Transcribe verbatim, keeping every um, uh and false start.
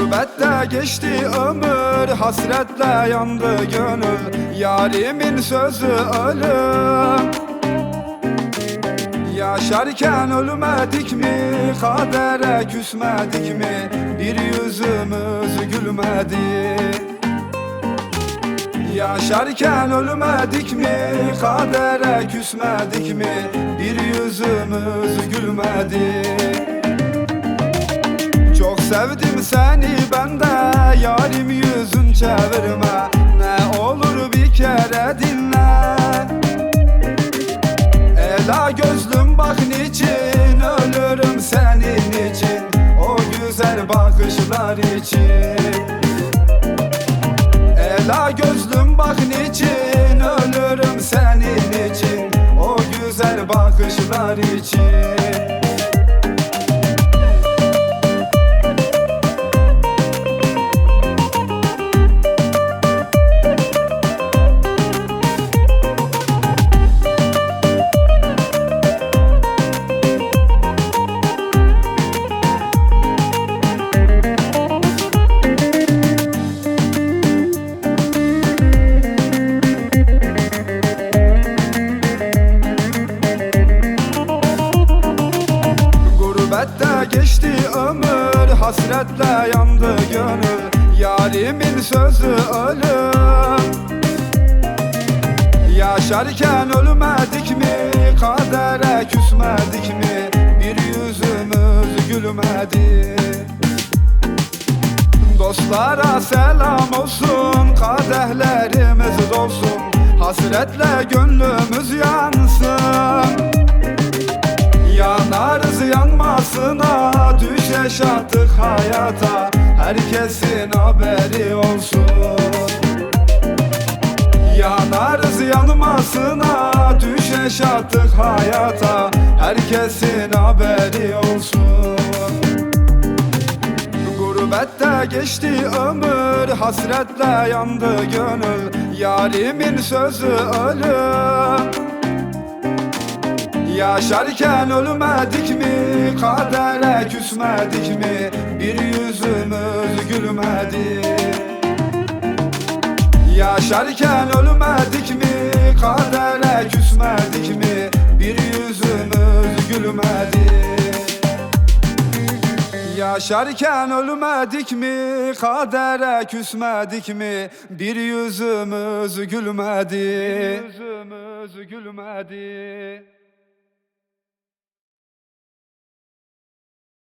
Gurbette geçti ömür, hasretle yandı gönül. Yarimin sözü ölüm. Yaşarken ölmedik mi, kadere küsmedik mi? Bir yüzümüz gülmedi. Yaşarken ölmedik mi, kadere küsmedik mi? Bir yüzümüz gülmedi. Çok sevdim seni ben de, yarim yüzün çevirme. Ne olur bir kere dinle. Ela gözlüm bak niçin, ölürüm senin için, o güzel bakışlar için. Ela gözlüm bak niçin, ölürüm senin için, o güzel bakışlar için. Gurbette geçti ömür, hasretle yandı gönül. Yarimin sözü ölüm. Yaşarken ölmedik mi, kadere küsmedik mi? Bir yüzümüz gülmedi. Dostlara selam olsun, kadehlerimiz dolsun. Hasretle gönlümüz yansın. Yanarız yanmasına, düşeş attık hayata. Herkesin haberi olsun. Yanarız yanmasına, düşeş attık hayata. Herkesin haberi olsun. Gurbette geçti ömür, hasretle yandı gönül. Yarimin sözü ölüm. Yaşarken ölmedik mi, kadere küsmedik mi? Bir yüzümüz gülmedi. Yaşarken ölmedik mi, kadere küsmedik mi? Bir yüzümüz gülmedi. Yaşarken ölmedik mi, kadere küsmedik mi? Bir yüzümüz gülmedi. Bir yüzümüz gülmedi.